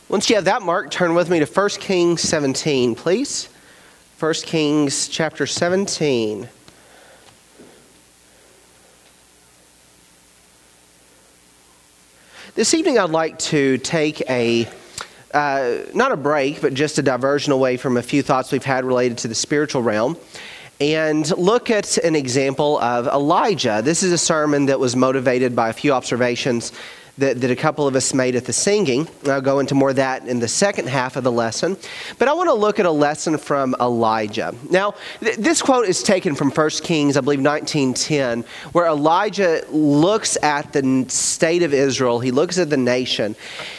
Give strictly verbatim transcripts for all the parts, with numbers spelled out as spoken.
Once you have that marked, turn with me to First Kings seventeen, please. First Kings chapter seventeen. This evening I'd like to take a, uh, not a break, but just a diversion away from a few thoughts we've had related to the spiritual realm, and look at an example of Elijah. This is a sermon that was motivated by a few observations that, that a couple of us made at the singing. I'll go into more of that in the second half of the lesson. But I want to look at a lesson from Elijah. Now, th- this quote is taken from First Kings, I believe nineteen ten, where Elijah looks at the state of Israel. He looks at the nation.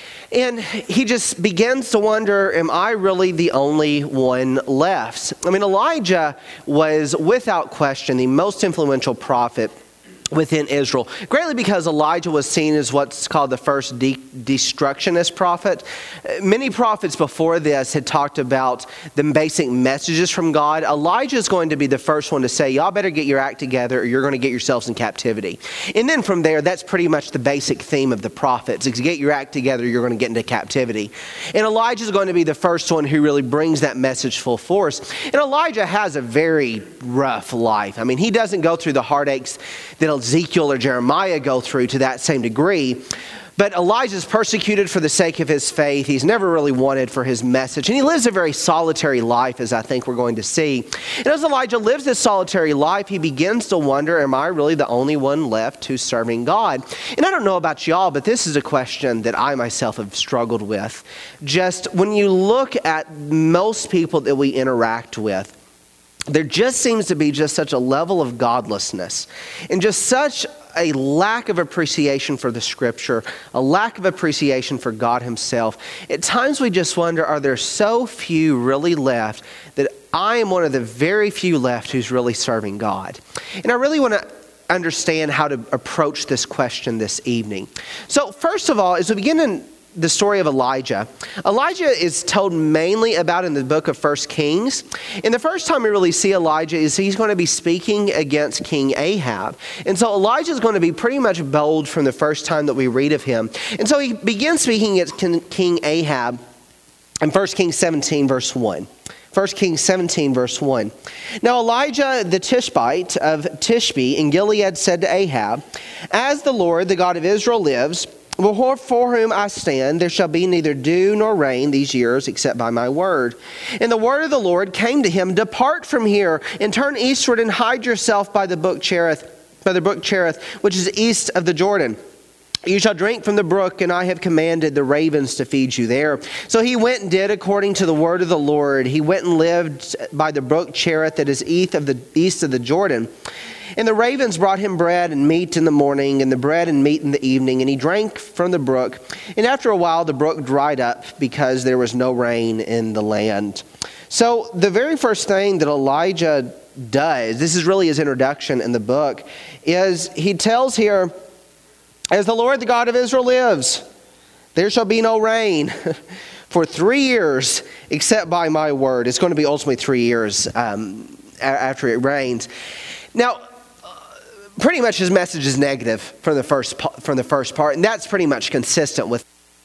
And he just begins to wonder, am I really the only one left? I mean, Elijah was without question the most influential prophet within Israel, greatly because Elijah was seen as what's called the first de- destructionist prophet. Many prophets before this had talked about the basic messages from God. Elijah is going to be the first one to say, y'all better get your act together or you're going to get yourselves in captivity. And then from there, that's pretty much the basic theme of the prophets. Is get your act together, you're going to get into captivity. And Elijah is going to be the first one who really brings that message full force. And Elijah has a very rough life. I mean, he doesn't go through the heartaches that Ezekiel or Jeremiah go through to that same degree. But Elijah's persecuted for the sake of his faith. He's never really wanted for his message. And he lives a very solitary life, as I think we're going to see. And as Elijah lives this solitary life, he begins to wonder, am I really the only one left who's serving God? And I don't know about y'all, but this is a question that I myself have struggled with. Just when you look at most people that we interact with, there just seems to be just such a level of godlessness and just such a lack of appreciation for the Scripture, a lack of appreciation for God Himself. At times we just wonder, are there so few really left that I am one of the very few left who's really serving God? And I really want to understand how to approach this question this evening. So first of all, as we begin in the story of Elijah. Elijah is told mainly about in the book of First Kings. And the first time we really see Elijah is he's going to be speaking against King Ahab. And so Elijah is going to be pretty much bold from the first time that we read of him. And so he begins speaking against King Ahab in First Kings seventeen verse one. First Kings seventeen verse one. Now Elijah the Tishbite of Tishbe in Gilead said to Ahab, "As the Lord, the God of Israel lives, before whom I stand, there shall be neither dew nor rain these years except by my word." And the word of the Lord came to him, "Depart from here and turn eastward and hide yourself by the brook Cherith, by the brook Cherith, which is east of the Jordan. You shall drink from the brook, and I have commanded the ravens to feed you there." So he went and did according to the word of the Lord. He went and lived by the brook Cherith that is east of the east of the Jordan. And the ravens brought him bread and meat in the morning, and the bread and meat in the evening, and he drank from the brook. And after a while, the brook dried up because there was no rain in the land. So the very first thing that Elijah does, this is really his introduction in the book, is he tells here, "As the Lord, the God of Israel lives, there shall be no rain for three years except by my word." It's going to be ultimately three years um, after it rains. Now, pretty much his message is negative from the first from the first part, and that's pretty much consistent with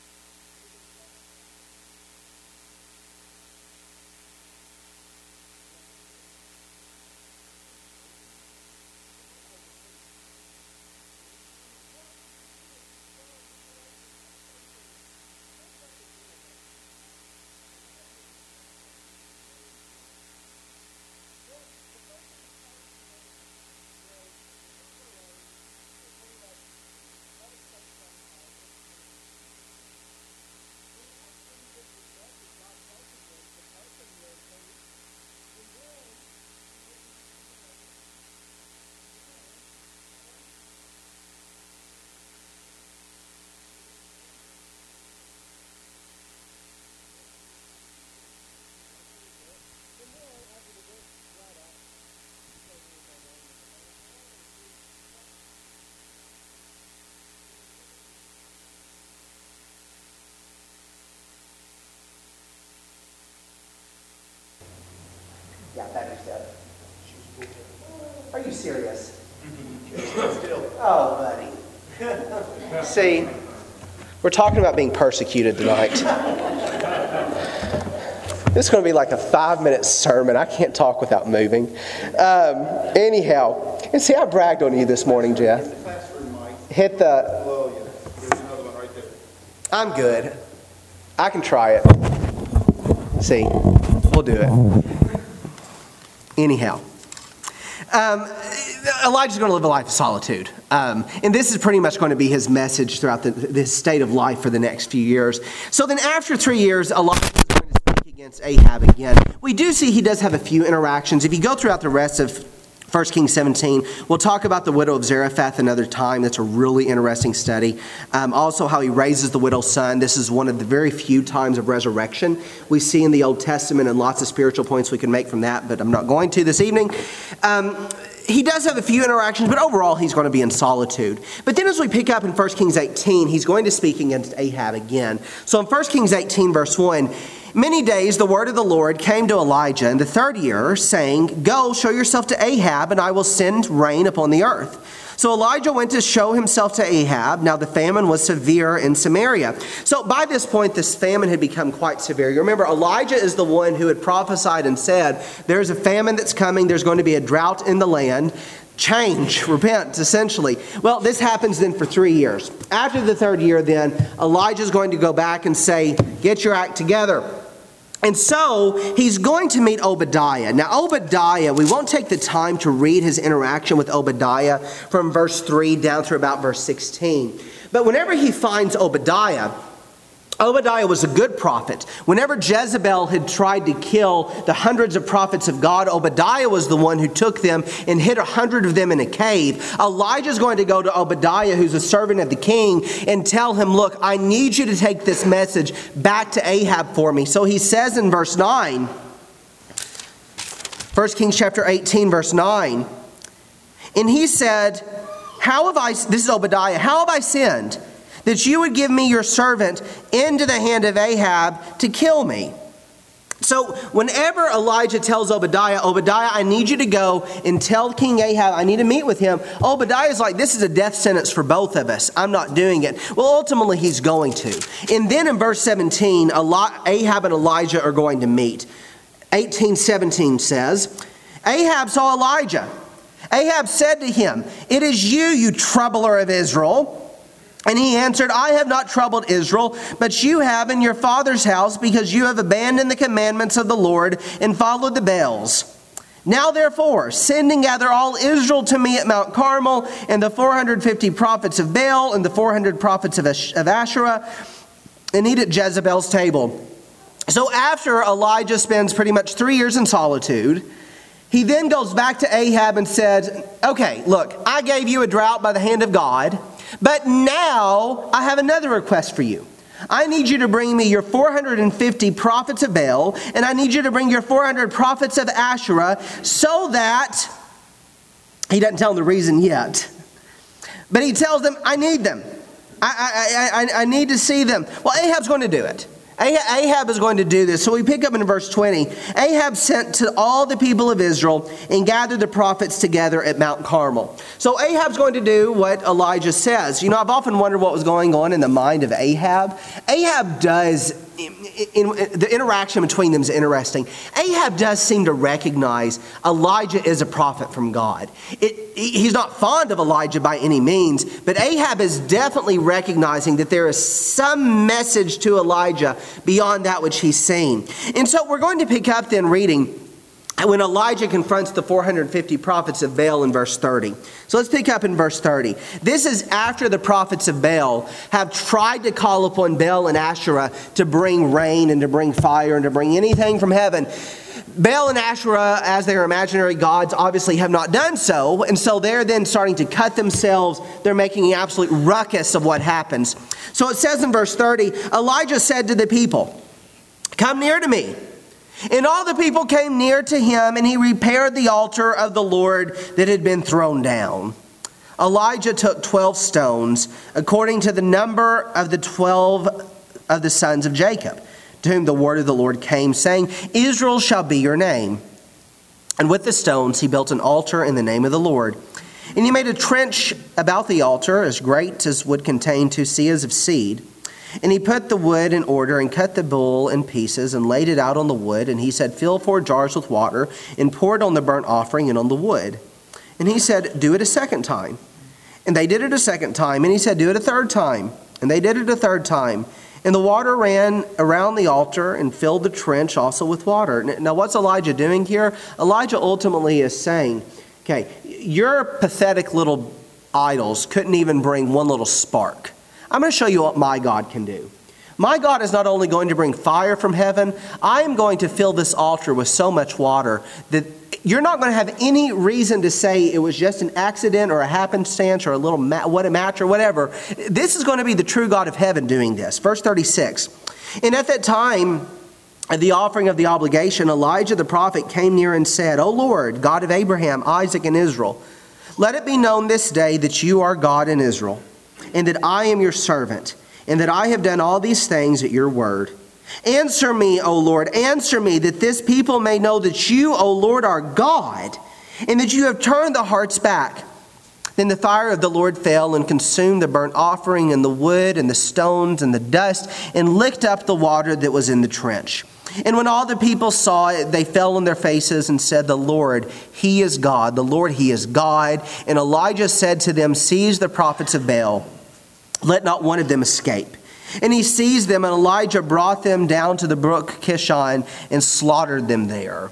Yeah, that is it. Are you serious? Oh, buddy. See, we're talking about being persecuted tonight. This is going to be like a five-minute sermon. I can't talk without moving. Um, anyhow, and see, I bragged on you this morning, Jeff. Hit the... I'm good. I can try it. See, we'll do it. Anyhow. Um, Elijah's going to live a life of solitude. Um, and this is pretty much going to be his message throughout the, this state of life for the next few years. So then after three years, Elijah is going to speak against Ahab again. We do see he does have a few interactions. If you go throughout the rest of First Kings seventeen, we'll talk about the widow of Zarephath another time. That's a really interesting study. Um, also how he raises the widow's son. This is one of the very few times of resurrection we see in the Old Testament, and lots of spiritual points we can make from that, but I'm not going to this evening. Um, he does have a few interactions, but overall he's going to be in solitude. But then as we pick up in First Kings eighteen, he's going to speak against Ahab again. So in First Kings eighteen, verse one, many days the word of the Lord came to Elijah in the third year, saying, "Go, show yourself to Ahab, and I will send rain upon the earth." So Elijah went to show himself to Ahab. Now the famine was severe in Samaria. So by this point, this famine had become quite severe. You remember, Elijah is the one who had prophesied and said, there's a famine that's coming. There's going to be a drought in the land. Change, repent, essentially. Well, this happens then for three years. After the third year then, Elijah's going to go back and say, get your act together. And so he's going to meet Obadiah. Now Obadiah, we won't take the time to read his interaction with Obadiah from verse three down through about verse sixteen. But whenever he finds Obadiah, Obadiah was a good prophet. Whenever Jezebel had tried to kill the hundreds of prophets of God, Obadiah was the one who took them and hid a hundred of them in a cave. Elijah's going to go to Obadiah, who's a servant of the king, and tell him, look, I need you to take this message back to Ahab for me. So he says in verse nine, First Kings chapter eighteen, verse nine, and he said, how have I, this is Obadiah, how have I sinned, that you would give me your servant into the hand of Ahab to kill me? So whenever Elijah tells Obadiah, Obadiah, I need you to go and tell King Ahab, I need to meet with him. Obadiah's like, this is a death sentence for both of us. I'm not doing it. Well, ultimately he's going to. And then in verse seventeen, Ahab and Elijah are going to meet. eighteen seventeen says, Ahab saw Elijah. Ahab said to him, it is you, you troubler of Israel. And he answered, I have not troubled Israel, but you have in your father's house, because you have abandoned the commandments of the Lord and followed the Baals. Now therefore, send and gather all Israel to me at Mount Carmel, and the four hundred fifty prophets of Baal, and the four hundred prophets of Asherah, and eat at Jezebel's table. So after Elijah spends pretty much three years in solitude, he then goes back to Ahab and says, okay, look, I gave you a drought by the hand of God, but now I have another request for you. I need you to bring me your four hundred fifty prophets of Baal, and I need you to bring your four hundred prophets of Asherah, so that, he doesn't tell them the reason yet, but he tells them, I need them. I, I, I, I need to see them. Well, Ahab's going to do it. Ahab is going to do this. So we pick up in verse twenty. Ahab sent to all the people of Israel and gathered the prophets together at Mount Carmel. So Ahab's going to do what Elijah says. You know, I've often wondered what was going on in the mind of Ahab. Ahab does, in, in, the interaction between them is interesting. Ahab does seem to recognize Elijah is a prophet from God. It, he's not fond of Elijah by any means, but Ahab is definitely recognizing that there is some message to Elijah beyond that which he's seen. And so we're going to pick up then reading when Elijah confronts the four hundred fifty prophets of Baal in verse thirty. So let's pick up in verse thirty. This is after the prophets of Baal have tried to call upon Baal and Asherah to bring rain and to bring fire and to bring anything from heaven. Baal and Asherah, as their imaginary gods, obviously have not done so. And so they're then starting to cut themselves. They're making an absolute ruckus of what happens. So it says in verse thirty, Elijah said to the people, come near to me. And all the people came near to him, and he repaired the altar of the Lord that had been thrown down. Elijah took twelve stones, according to the number of the twelve of the sons of Jacob, to whom the word of the Lord came, saying, Israel shall be your name. And with the stones he built an altar in the name of the Lord. And he made a trench about the altar, as great as would contain two seahs of seed. And he put the wood in order and cut the bull in pieces and laid it out on the wood. And he said, fill four jars with water and pour it on the burnt offering and on the wood. And he said, do it a second time. And they did it a second time. And he said, do it a third time. And they did it a third time. And the water ran around the altar and filled the trench also with water. Now what's Elijah doing here? Elijah ultimately is saying, okay, your pathetic little idols couldn't even bring one little spark. I'm going to show you what my God can do. My God is not only going to bring fire from heaven, I am going to fill this altar with so much water that you're not going to have any reason to say it was just an accident or a happenstance or a little ma- what a match or whatever. This is going to be the true God of heaven doing this. Verse thirty-six. And at that time, at the offering of the obligation, Elijah the prophet came near and said, O Lord, God of Abraham, Isaac, and Israel, let it be known this day that you are God in Israel, and that I am your servant, and that I have done all these things at your word. Answer me, O Lord, answer me, that this people may know that you, O Lord, are God, and that you have turned the hearts back. Then the fire of the Lord fell and consumed the burnt offering and the wood and the stones and the dust, and licked up the water that was in the trench. And when all the people saw it, they fell on their faces and said, the Lord, He is God. The Lord, He is God. And Elijah said to them, seize the prophets of Baal. Let not one of them escape. And he seized them, and Elijah brought them down to the brook Kishon and slaughtered them there.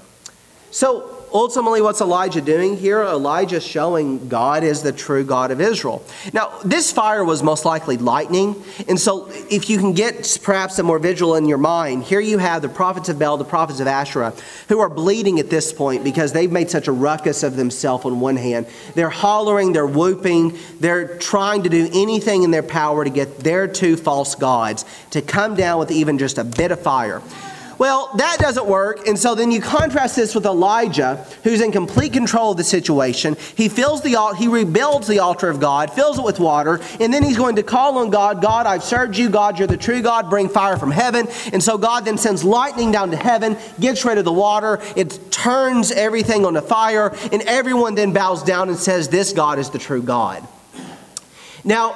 So ultimately, what's Elijah doing here? Elijah showing God is the true God of Israel. Now, this fire was most likely lightning. And so if you can get perhaps a more visual in your mind, here you have the prophets of Baal, the prophets of Asherah, who are bleeding at this point because they've made such a ruckus of themselves on one hand. They're hollering, they're whooping, they're trying to do anything in their power to get their two false gods to come down with even just a bit of fire. Well, that doesn't work, and so then you contrast this with Elijah, who's in complete control of the situation. He fills the he rebuilds the altar of God, fills it with water, and then he's going to call on God. God, I've served you. God, you're the true God. Bring fire from heaven. And so God then sends lightning down to heaven, gets rid of the water. It turns everything on the fire, and everyone then bows down and says, this God is the true God. Now,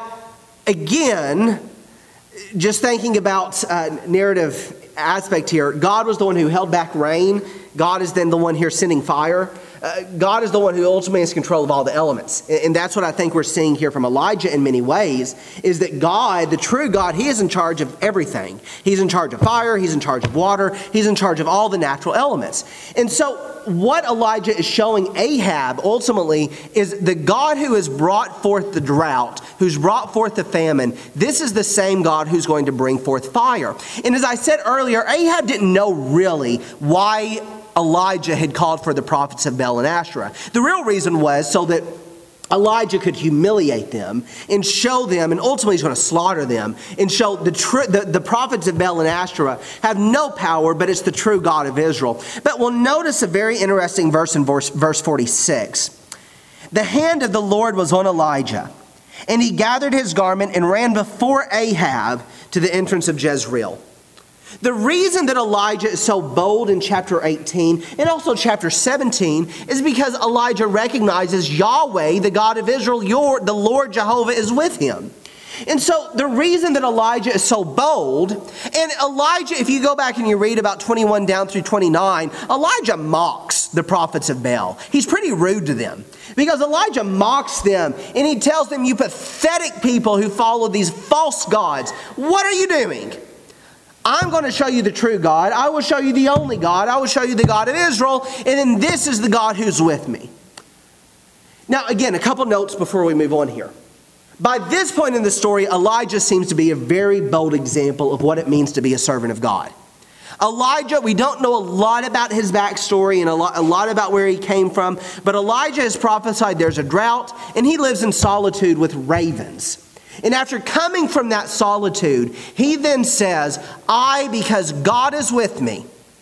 again, just thinking about uh, narrative aspect here, God was the one who held back rain. God is then the one here sending fire. Uh, God is the one who ultimately has control of all the elements. And that's what I think we're seeing here from Elijah in many ways, is that God, the true God, He is in charge of everything. He's in charge of fire. He's in charge of water. He's in charge of all the natural elements. And so what Elijah is showing Ahab ultimately is the God who has brought forth the drought, who's brought forth the famine. This is the same God who's going to bring forth fire. And as I said earlier, Ahab didn't know really why Elijah had called for the prophets of Baal and Asherah. The real reason was so that Elijah could humiliate them and show them, and ultimately he's going to slaughter them, and show the, tr- the, the prophets of Baal and Asherah have no power, but it's the true God of Israel. But we'll notice a very interesting verse in verse, verse forty-six. The hand of the Lord was on Elijah, and he gathered his garment and ran before Ahab to the entrance of Jezreel. The reason that Elijah is so bold in chapter eighteen and also chapter seventeen is because Elijah recognizes Yahweh, the God of Israel, your, the Lord Jehovah, is with him. And so the reason that Elijah is so bold, and Elijah, if you go back and you read about twenty-one down through twenty-nine, Elijah mocks the prophets of Baal. He's pretty rude to them because Elijah mocks them and he tells them, you pathetic people who follow these false gods, what are you doing? I'm going to show you the true God. I will show you the only God. I will show you the God of Israel. And then this is the God who's with me. Now, again, a couple notes before we move on here. By this point in the story, Elijah seems to be a very bold example of what it means to be a servant of God. Elijah, we don't know a lot about his backstory and a lot, a lot about where he came from, but Elijah has prophesied there's a drought, and he lives in solitude with ravens. And after coming from that solitude, he then says, I, because God is with me,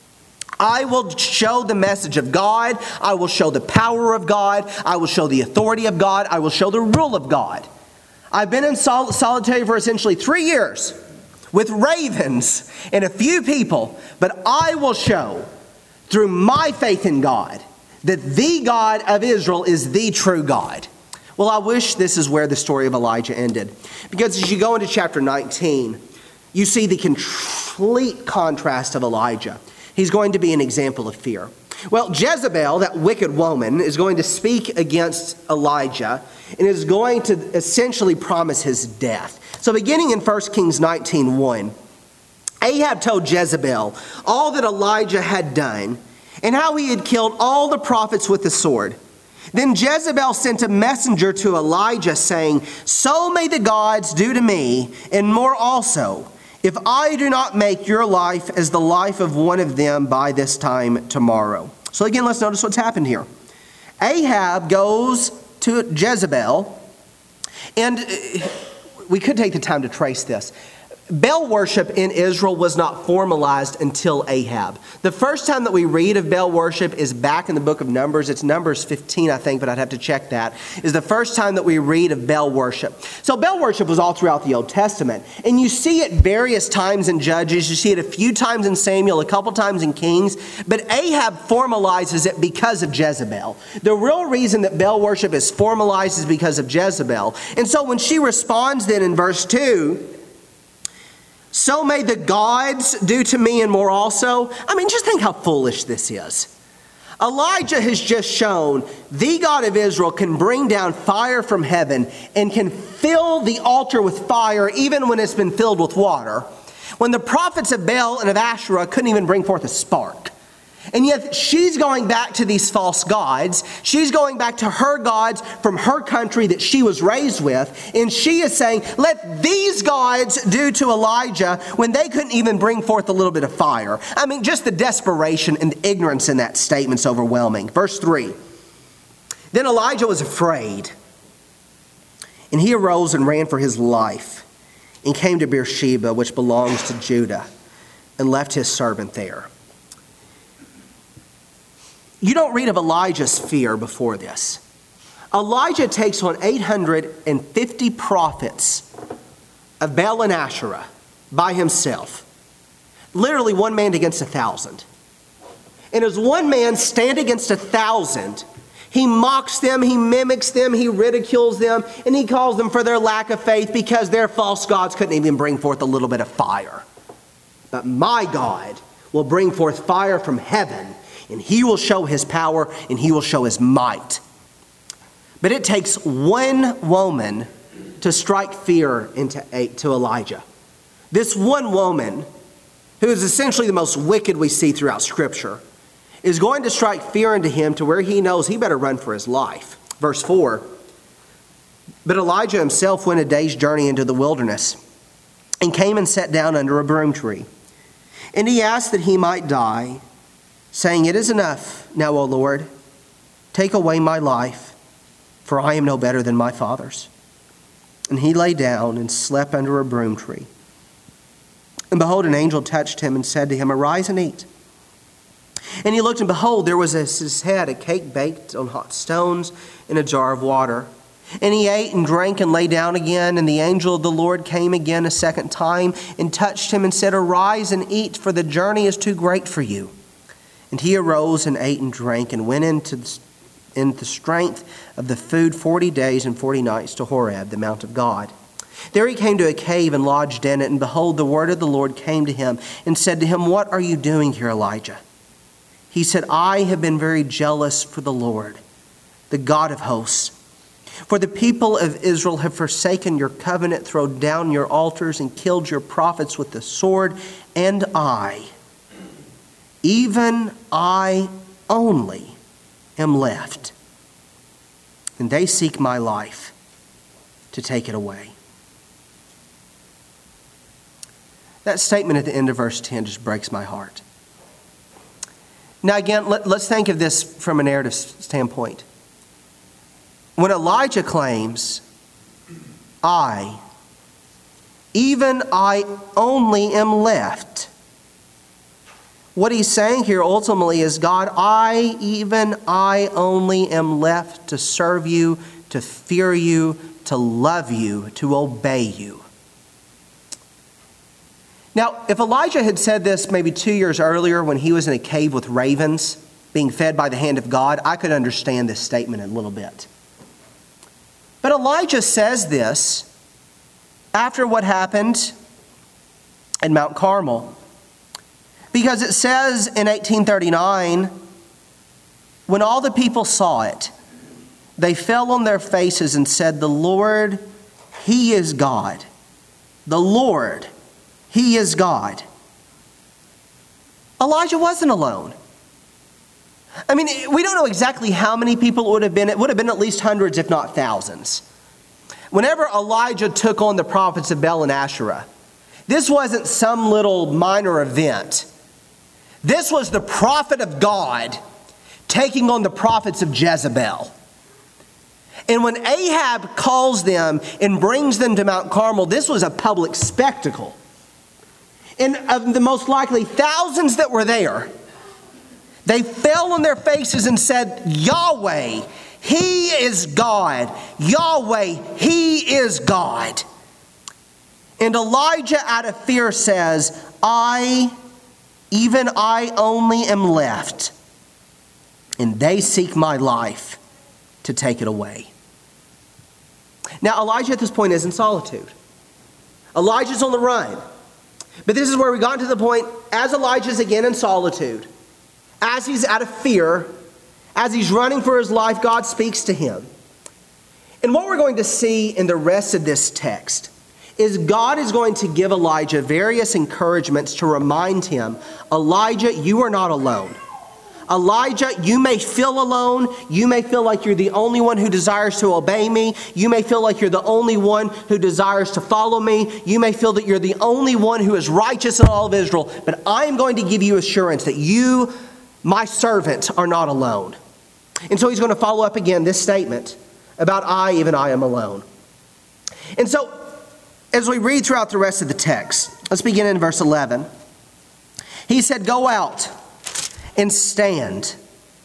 I will show the message of God. I will show the power of God. I will show the authority of God. I will show the rule of God. I've been in sol- solitude for essentially three years with ravens and a few people, but I will show through my faith in God that the God of Israel is the true God. Well, I wish this is where the story of Elijah ended. Because as you go into chapter nineteen, you see the complete contrast of Elijah. He's going to be an example of fear. Well, Jezebel, that wicked woman, is going to speak against Elijah and is going to essentially promise his death. So beginning in First Kings nineteen one, Ahab told Jezebel all that Elijah had done and how he had killed all the prophets with the sword. Then Jezebel sent a messenger to Elijah saying, "So may the gods do to me, and more also, if I do not make your life as the life of one of them by this time tomorrow." So again, let's notice what's happened here. Ahab goes to Jezebel, and we could take the time to trace this. Baal worship in Israel was not formalized until Ahab. The first time that we read of Baal worship is back in the book of Numbers. It's Numbers fifteen, I think, but I'd have to check that. Is the first time that we read of Baal worship. So Baal worship was all throughout the Old Testament. And you see it various times in Judges. You see it a few times in Samuel, a couple times in Kings. But Ahab formalizes it because of Jezebel. The real reason that Baal worship is formalized is because of Jezebel. And so when she responds then in verse two, "So may the gods do to me and more also." I mean, just think how foolish this is. Elijah has just shown the God of Israel can bring down fire from heaven and can fill the altar with fire even when it's been filled with water, when the prophets of Baal and of Asherah couldn't even bring forth a spark. And yet she's going back to these false gods. She's going back to her gods from her country that she was raised with. And she is saying, let these gods do to Elijah when they couldn't even bring forth a little bit of fire. I mean, just the desperation and the ignorance in that statement is overwhelming. Verse three. Then Elijah was afraid, and he arose and ran for his life and came to Beersheba, which belongs to Judah, and left his servant there. You don't read of Elijah's fear before this. Elijah takes on eight hundred fifty prophets of Baal and Asherah by himself. Literally one man against a thousand. And as one man stand against a thousand, he mocks them, he mimics them, he ridicules them, and he calls them for their lack of faith because their false gods couldn't even bring forth a little bit of fire. But my God will bring forth fire from heaven, and he will show his power, and he will show his might. But it takes one woman to strike fear into to Elijah. This one woman, who is essentially the most wicked we see throughout Scripture, is going to strike fear into him to where he knows he better run for his life. Verse four, but Elijah himself went a day's journey into the wilderness and came and sat down under a broom tree. And he asked that he might die, saying, "It is enough now, O Lord, take away my life, for I am no better than my fathers." And he lay down and slept under a broom tree. And behold, an angel touched him and said to him, "Arise and eat." And he looked, and behold, there was at his head a cake baked on hot stones and a jar of water. And he ate and drank and lay down again. And the angel of the Lord came again a second time and touched him and said, "Arise and eat, for the journey is too great for you." And he arose and ate and drank and went into the, in the strength of the food forty days and forty nights to Horeb, the mount of God. There he came to a cave and lodged in it. And behold, the word of the Lord came to him and said to him, "What are you doing here, Elijah?" He said, "I have been very jealous for the Lord, the God of hosts. For the people of Israel have forsaken your covenant, thrown down your altars, and killed your prophets with the sword. And I, even I only, am left. And they seek my life to take it away." That statement at the end of verse ten just breaks my heart. Now again, let, let's think of this from a narrative standpoint. When Elijah claims, "I, even I only am left," what he's saying here ultimately is, God, I, even I only am left to serve you, to fear you, to love you, to obey you. Now, if Elijah had said this maybe two years earlier when he was in a cave with ravens, being fed by the hand of God, I could understand this statement a little bit. But Elijah says this after what happened at Mount Carmel. Because it says in eighteen thirty-nine, when all the people saw it, they fell on their faces and said, "The Lord, He is God. The Lord, He is God." Elijah wasn't alone. I mean, we don't know exactly how many people it would have been. It would have been at least hundreds, if not thousands. Whenever Elijah took on the prophets of Baal and Asherah, this wasn't some little minor event. This was the prophet of God taking on the prophets of Jezebel. And when Ahab calls them and brings them to Mount Carmel, this was a public spectacle. And of the most likely thousands that were there, they fell on their faces and said, "Yahweh, He is God. Yahweh, He is God." And Elijah out of fear says, "I, even I only am left, and they seek my life to take it away." Now, Elijah at this point is in solitude. Elijah's on the run. But this is where we got to the point, as Elijah's again in solitude, as he's out of fear, as he's running for his life, God speaks to him. And what we're going to see in the rest of this text is God is going to give Elijah various encouragements to remind him, Elijah, you are not alone. Elijah, you may feel alone. You may feel like you're the only one who desires to obey me. You may feel like you're the only one who desires to follow me. You may feel that you're the only one who is righteous in all of Israel. But I am going to give you assurance that you, my servant, are not alone. And so he's going to follow up again this statement about I, even I am alone. And so as we read throughout the rest of the text, let's begin in verse eleven. He said, "Go out and stand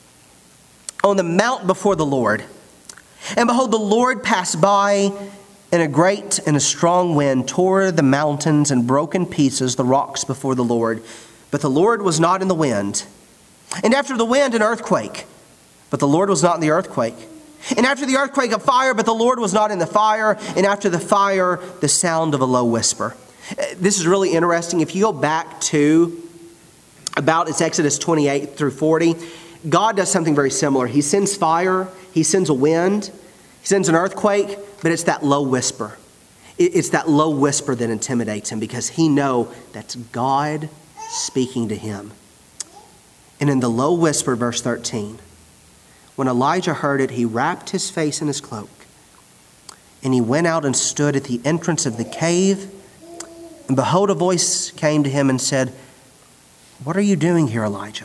on the mount before the Lord. And behold, the Lord passed by, and a great and a strong wind tore the mountains and broke in pieces the rocks before the Lord. But the Lord was not in the wind. And after the wind, an earthquake. But the Lord was not in the earthquake. And after the earthquake, a fire. But the Lord was not in the fire. And after the fire, the sound of a low whisper." This is really interesting. If you go back to about it's Exodus twenty-eight through forty, God does something very similar. He sends fire, He sends a wind, He sends an earthquake, but it's that low whisper. It's that low whisper that intimidates him because he knows that's God speaking to him. And in the low whisper, verse thirteen, when Elijah heard it, he wrapped his face in his cloak, and he went out and stood at the entrance of the cave. And behold, a voice came to him and said, "What are you doing here, Elijah?"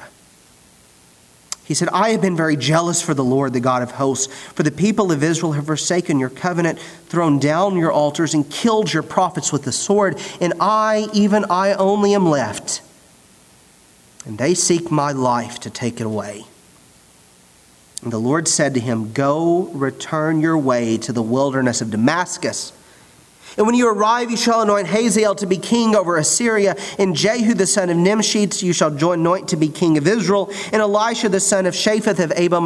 He said, "I have been very jealous for the Lord, the God of hosts, for the people of Israel have forsaken your covenant, thrown down your altars, and killed your prophets with the sword. And I, even I only am left, and they seek my life to take it away." And the Lord said to him, "Go, return your way to the wilderness of Damascus. And when you arrive, you shall anoint Hazael to be king over Assyria, and Jehu the son of Nimshi you shall anoint to be king of Israel, and Elisha the son of Shaphat of Abel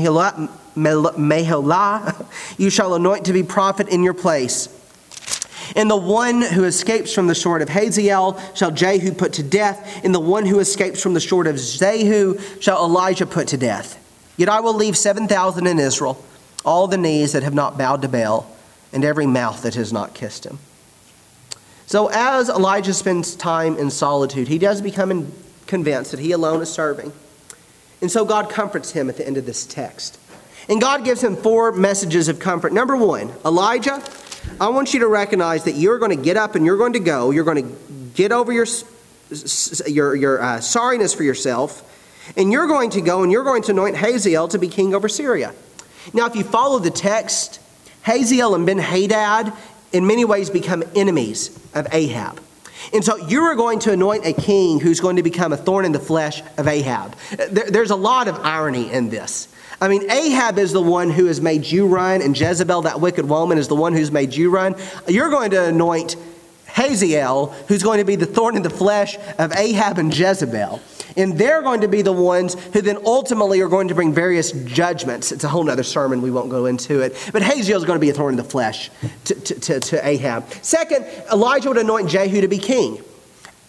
Meholah you shall anoint to be prophet in your place. And the one who escapes from the sword of Hazael shall Jehu put to death, and the one who escapes from the sword of Jehu shall Elijah put to death. Yet I will leave seven thousand in Israel, all the knees that have not bowed to Baal, and every mouth that has not kissed him." So as Elijah spends time in solitude, he does become convinced that he alone is serving. And so God comforts him at the end of this text. And God gives him four messages of comfort. Number one, Elijah, I want you to recognize that you're going to get up and you're going to go. You're going to get over your, your, your uh, sorriness for yourself. And you're going to go and you're going to anoint Hazael to be king over Syria. Now, if you follow the text, Hazael and Ben-Hadad in many ways become enemies of Ahab. And so you are going to anoint a king who's going to become a thorn in the flesh of Ahab. There, there's a lot of irony in this. I mean, Ahab is the one who has made you run, and Jezebel, that wicked woman, is the one who's made you run. You're going to anoint Hazael, who's going to be the thorn in the flesh of Ahab and Jezebel. And they're going to be the ones who then ultimately are going to bring various judgments. It's a whole other sermon. We won't go into it. But Hazael is going to be a thorn in the flesh to, to, to, to Ahab. Second, Elijah would anoint Jehu to be king.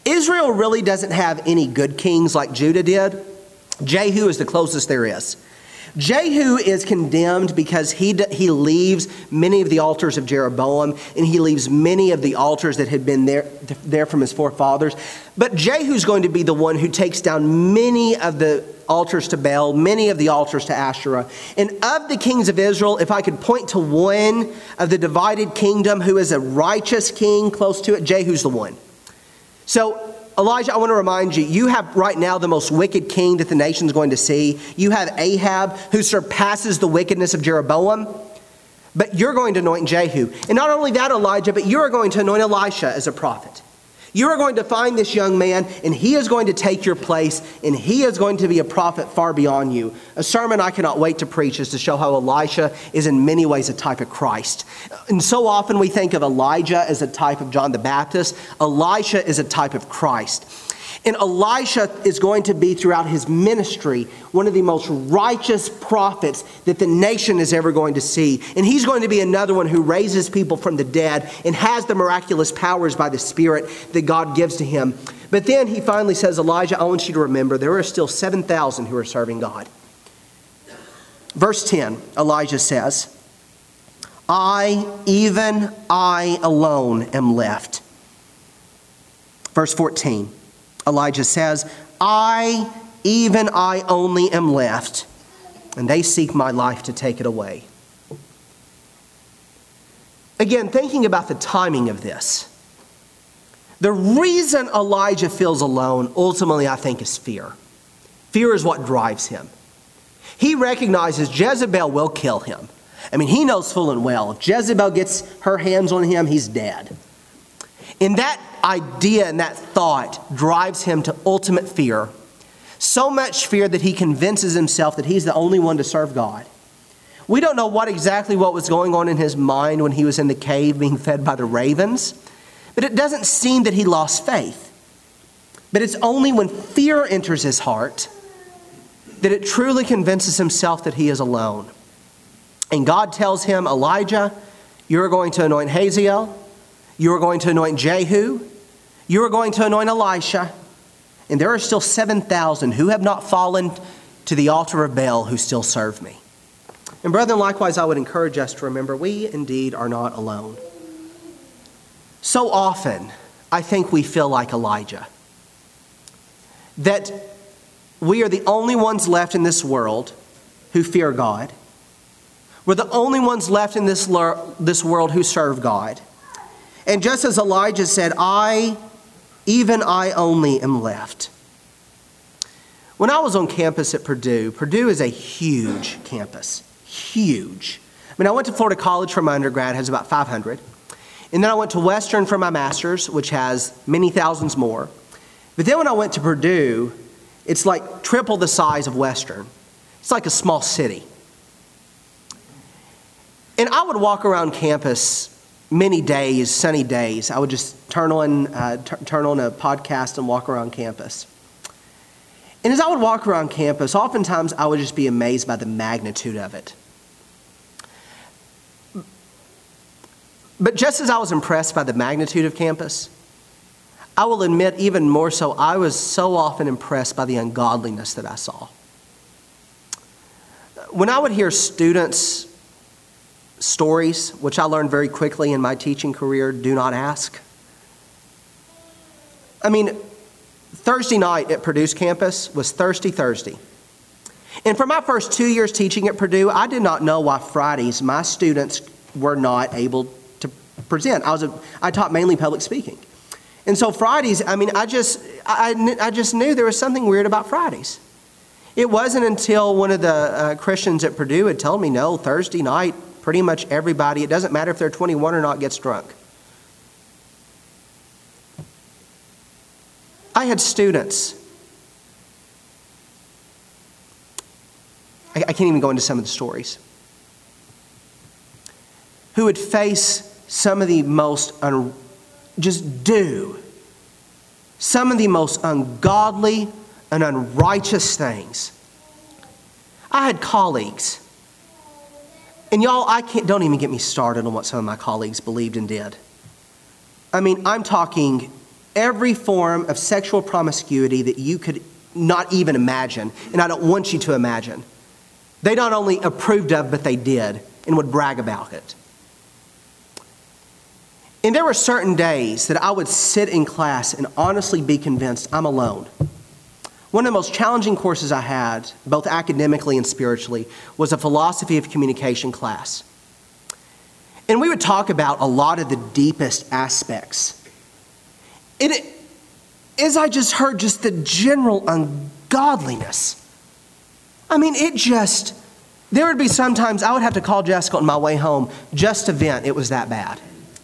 Israel really doesn't have any good kings like Judah did. Jehu is the closest there is. Jehu is condemned because he, he leaves many of the altars of Jeroboam, and he leaves many of the altars that had been there, there from his forefathers. But Jehu's going to be the one who takes down many of the altars to Baal, many of the altars to Asherah. And of the kings of Israel, if I could point to one of the divided kingdom who is a righteous king close to it, Jehu's the one. So Elijah, I want to remind you, you have right now the most wicked king that the nation's going to see. You have Ahab, who surpasses the wickedness of Jeroboam. But you're going to anoint Jehu. And not only that, Elijah, but you are going to anoint Elisha as a prophet. You are going to find this young man, and he is going to take your place, and he is going to be a prophet far beyond you. A sermon I cannot wait to preach is to show how Elisha is in many ways a type of Christ. And so often we think of Elijah as a type of John the Baptist. Elisha is a type of Christ. And Elisha is going to be throughout his ministry one of the most righteous prophets that the nation is ever going to see. And he's going to be another one who raises people from the dead and has the miraculous powers by the Spirit that God gives to him. But then he finally says, Elijah, I want you to remember there are still seven thousand who are serving God. Verse ten, Elijah says, I, even I alone am left. Verse fourteen. Elijah says, I, even I only am left, and they seek my life to take it away. Again, thinking about the timing of this, the reason Elijah feels alone, ultimately, I think, is fear. Fear is what drives him. He recognizes Jezebel will kill him. I mean, he knows full and well, if Jezebel gets her hands on him, he's dead. And that idea and that thought drives him to ultimate fear. So much fear that he convinces himself that he's the only one to serve God. We don't know what exactly what was going on in his mind when he was in the cave being fed by the ravens, but it doesn't seem that he lost faith. But it's only when fear enters his heart that it truly convinces himself that he is alone. And God tells him, Elijah, you're going to anoint Hazael, you are going to anoint Jehu, you are going to anoint Elisha, and there are still seven thousand who have not fallen to the altar of Baal who still serve me. And brethren, likewise, I would encourage us to remember we indeed are not alone. So often, I think we feel like Elijah, that we are the only ones left in this world who fear God. We're the only ones left in this, this world who serve God. And just as Elijah said, I, even I only am left. When I was on campus at Purdue, Purdue is a huge campus, huge. I mean, I went to Florida College for my undergrad, it has about five hundred. And then I went to Western for my master's, which has many thousands more. But then when I went to Purdue, it's like triple the size of Western. It's like a small city. And I would walk around campus many days, sunny days. I would just turn on, uh, t- turn on a podcast and walk around campus. And as I would walk around campus, oftentimes I would just be amazed by the magnitude of it. But just as I was impressed by the magnitude of campus, I will admit even more so, I was so often impressed by the ungodliness that I saw. When I would hear students' stories, which I learned very quickly in my teaching career, do not ask. I mean, Thursday night at Purdue's campus was Thirsty Thursday. And for my first two years teaching at Purdue, I did not know why Fridays my students were not able to present. I was a, I taught mainly public speaking. And so Fridays, I mean, I just, I, I just knew there was something weird about Fridays. It wasn't until one of the uh, Christians at Purdue had told me, no, Thursday night, pretty much everybody, it doesn't matter if they're twenty-one or not, gets drunk. I had students. I, I can't even go into some of the stories. Who would face some of the most, un, just do some of the most ungodly and unrighteous things. I had colleagues. And y'all, I can't, don't even get me started on what some of my colleagues believed and did. I mean, I'm talking every form of sexual promiscuity that you could not even imagine, and I don't want you to imagine. They not only approved of, but they did and would brag about it. And there were certain days that I would sit in class and honestly be convinced I'm alone. One of the most challenging courses I had, both academically and spiritually, was a philosophy of communication class. And we would talk about a lot of the deepest aspects. And it, as I just heard, just the general ungodliness. I mean, it just, there would be sometimes I would have to call Jessica on my way home just to vent. It was that bad.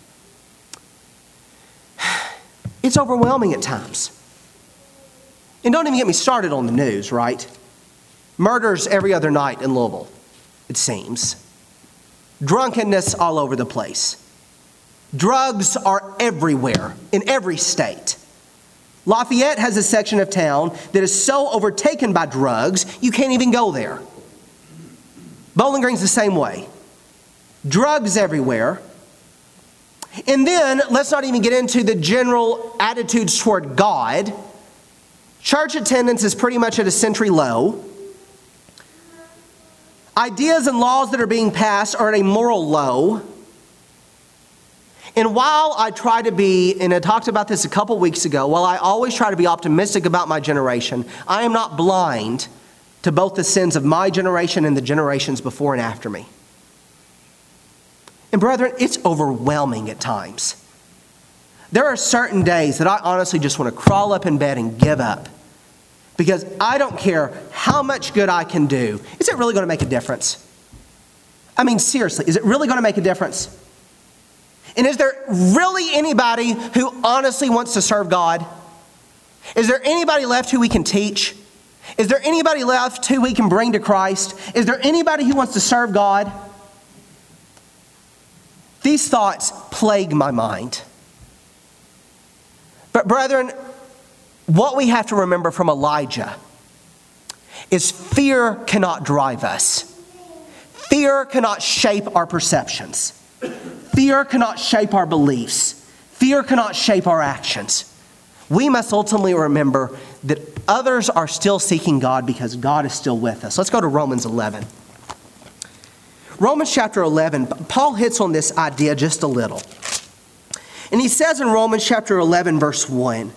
It's overwhelming at times. And don't even get me started on the news, right? Murders every other night in Louisville, it seems. Drunkenness all over the place. Drugs are everywhere, in every state. Lafayette has a section of town that is so overtaken by drugs, you can't even go there. Bowling Green's the same way. Drugs everywhere. And then, let's not even get into the general attitudes toward God. Church attendance is pretty much at a century low. Ideas and laws that are being passed are at a moral low. And while I try to be, and I talked about this a couple weeks ago, while I always try to be optimistic about my generation, I am not blind to both the sins of my generation and the generations before and after me. And brethren, it's overwhelming at times. There are certain days that I honestly just want to crawl up in bed and give up. Because I don't care how much good I can do. Is it really going to make a difference? I mean, seriously, is it really going to make a difference? And is there really anybody who honestly wants to serve God? Is there anybody left who we can teach? Is there anybody left who we can bring to Christ? Is there anybody who wants to serve God? These thoughts plague my mind. But brethren, what we have to remember from Elijah is fear cannot drive us. Fear cannot shape our perceptions. Fear cannot shape our beliefs. Fear cannot shape our actions. We must ultimately remember that others are still seeking God because God is still with us. Let's go to Romans eleven. Romans chapter eleven, Paul hits on this idea just a little. And he says in Romans chapter eleven, verse one,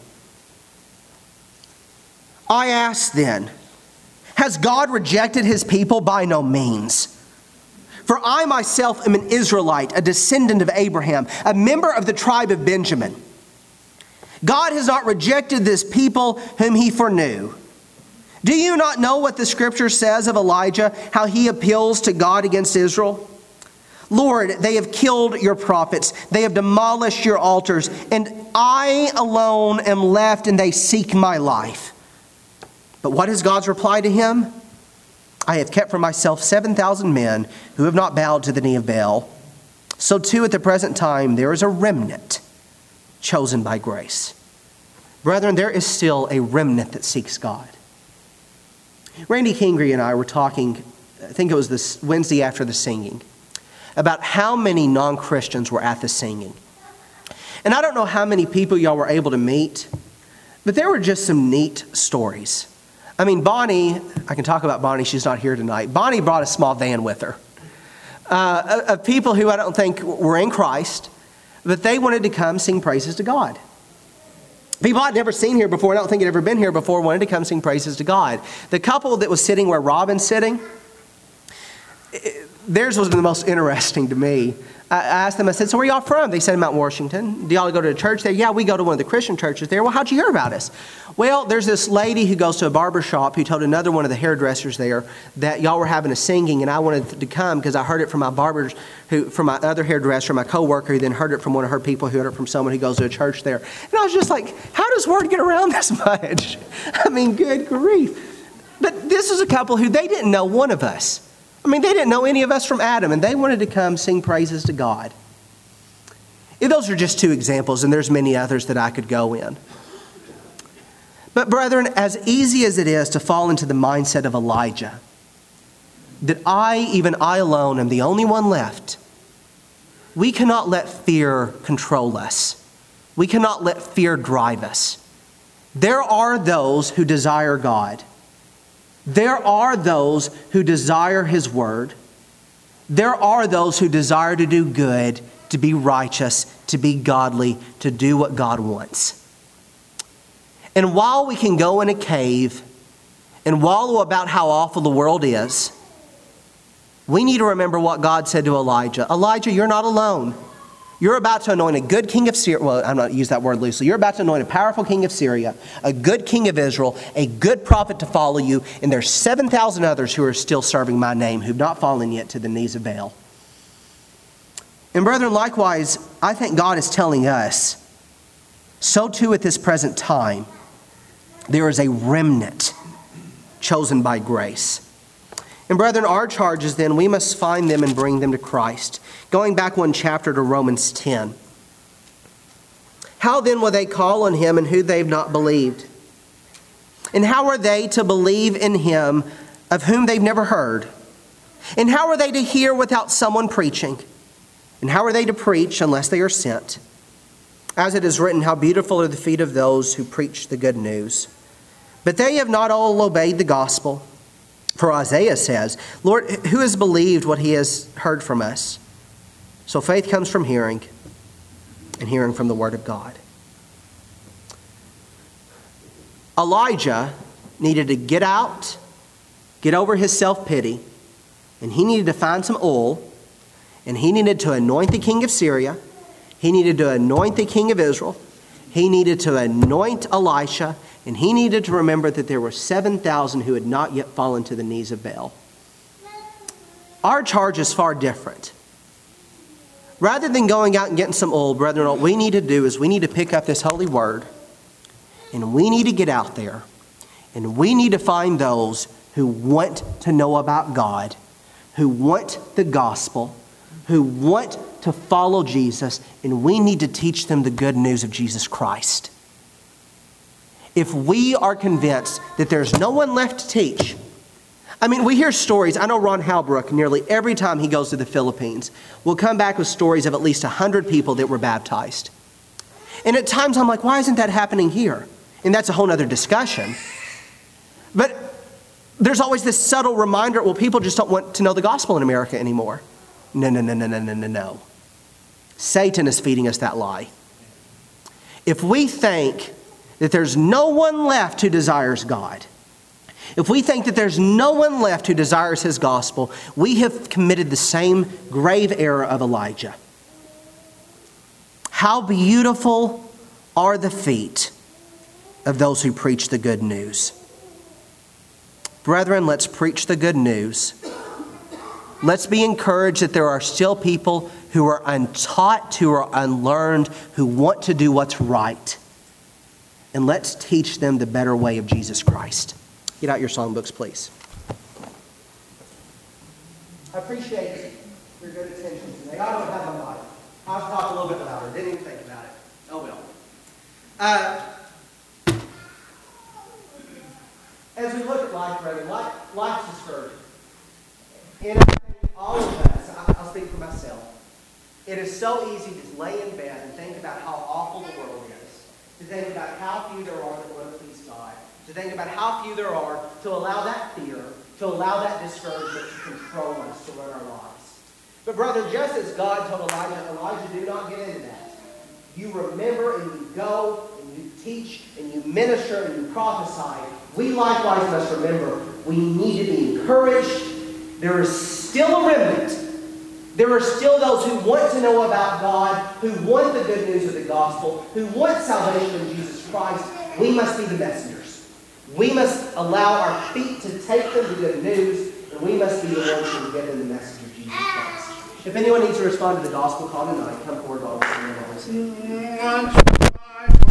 I ask then, has God rejected his people? By no means. For I myself am an Israelite, a descendant of Abraham, a member of the tribe of Benjamin. God has not rejected this people whom he foreknew. Do you not know what the scripture says of Elijah, how he appeals to God against Israel? Lord, they have killed your prophets, they have demolished your altars, and I alone am left, and they seek my life. But what is God's reply to him? I have kept for myself seven thousand men who have not bowed to the knee of Baal. So too at the present time there is a remnant chosen by grace. Brethren, there is still a remnant that seeks God. Randy Kingery and I were talking, I think it was this Wednesday after the singing, about how many non-Christians were at the singing. And I don't know how many people y'all were able to meet, but there were just some neat stories. I mean, Bonnie, I can talk about Bonnie, she's not here tonight. Bonnie brought a small van with her uh, of people who I don't think were in Christ, but they wanted to come sing praises to God. People I'd never seen here before, I don't think had ever been here before, wanted to come sing praises to God. The couple that was sitting where Robin's sitting, theirs was the most interesting to me. I asked them, I said, so where y'all from? They said, Mount Washington. Do y'all go to a church there? Yeah, we go to one of the Christian churches there. Well, how'd you hear about us? Well, there's this lady who goes to a barber shop who told another one of the hairdressers there that y'all were having a singing, and I wanted to come because I heard it from my barbers, who, from my other hairdresser, my coworker, who then heard it from one of her people who heard it from someone who goes to a church there. And I was just like, how does word get around this much? I mean, good grief. But this is a couple who they didn't know one of us. I mean, they didn't know any of us from Adam, and they wanted to come sing praises to God. And those are just two examples, and there's many others that I could go in. But brethren, as easy as it is to fall into the mindset of Elijah, that I, even I alone, am the only one left, we cannot let fear control us. We cannot let fear drive us. There are those who desire God. There are those who desire His word. There are those who desire to do good, to be righteous, to be godly, to do what God wants. And while we can go in a cave and wallow about how awful the world is, we need to remember what God said to Elijah. Elijah, you're not alone. You're about to anoint a good king of Syria. Well, I'm not use that word loosely. You're about to anoint a powerful king of Syria, a good king of Israel, a good prophet to follow you. And there's seven thousand others who are still serving my name, who've not fallen yet to the knees of Baal. And brethren, likewise, I think God is telling us, so too at this present time, there is a remnant chosen by grace. And brethren, our charges then, we must find them and bring them to Christ. Going back one chapter to Romans ten. How then will they call on Him in who they've not believed? And how are they to believe in Him of whom they've never heard? And how are they to hear without someone preaching? And how are they to preach unless they are sent? As it is written, how beautiful are the feet of those who preach the good news. But they have not all obeyed the gospel. For Isaiah says, Lord, who has believed what he has heard from us? So faith comes from hearing, and hearing from the word of God. Elijah needed to get out, get over his self-pity, and he needed to find some oil, and he needed to anoint the king of Syria. He needed to anoint the king of Israel. He needed to anoint Elisha, and he needed to remember that there were seven thousand who had not yet fallen to the knees of Baal. Our charge is far different. Rather than going out and getting some oil, brethren, what we need to do is we need to pick up this holy word, and we need to get out there, and we need to find those who want to know about God, who want the gospel, who want to follow Jesus, and we need to teach them the good news of Jesus Christ. If we are convinced that there's no one left to teach, I mean, we hear stories. I know Ron Halbrook, nearly every time he goes to the Philippines, will come back with stories of at least one hundred people that were baptized. And at times I'm like, why isn't that happening here? And that's a whole other discussion. But there's always this subtle reminder, well, people just don't want to know the gospel in America anymore. No, no, no, no, no, no, no, no. Satan is feeding us that lie. If we think that there's no one left who desires God, if we think that there's no one left who desires His gospel, we have committed the same grave error of Elijah. How beautiful are the feet of those who preach the good news. Brethren, let's preach the good news. Let's be encouraged that there are still people who are untaught, who are unlearned, who want to do what's right. And let's teach them the better way of Jesus Christ. Get out your songbooks, please. I appreciate your good attention today. I don't have my mic. I'll talk a little bit louder. Didn't even think about it. Oh well. Uh, as we look at life, brethren, life, life's discouraging. And I think all of us, I'll speak for myself, it is so easy to lay in bed and think about how awful the world is, to think about how few there are that want to please God, to think about how few there are, to allow that fear, to allow that discouragement to control us, to run our lives. But brother, just as God told Elijah, Elijah, do not get into that. You remember and you go and you teach and you minister and you prophesy. We likewise must remember we need to be encouraged. There is still a remnant. There are still those who want to know about God, who want the good news of the gospel, who want salvation in Jesus Christ. We must be the messengers. We must allow our feet to take them the good news, and we must be the ones who give them the message of Jesus Christ. If anyone needs to respond to the gospel call tonight, come forward while we're singing.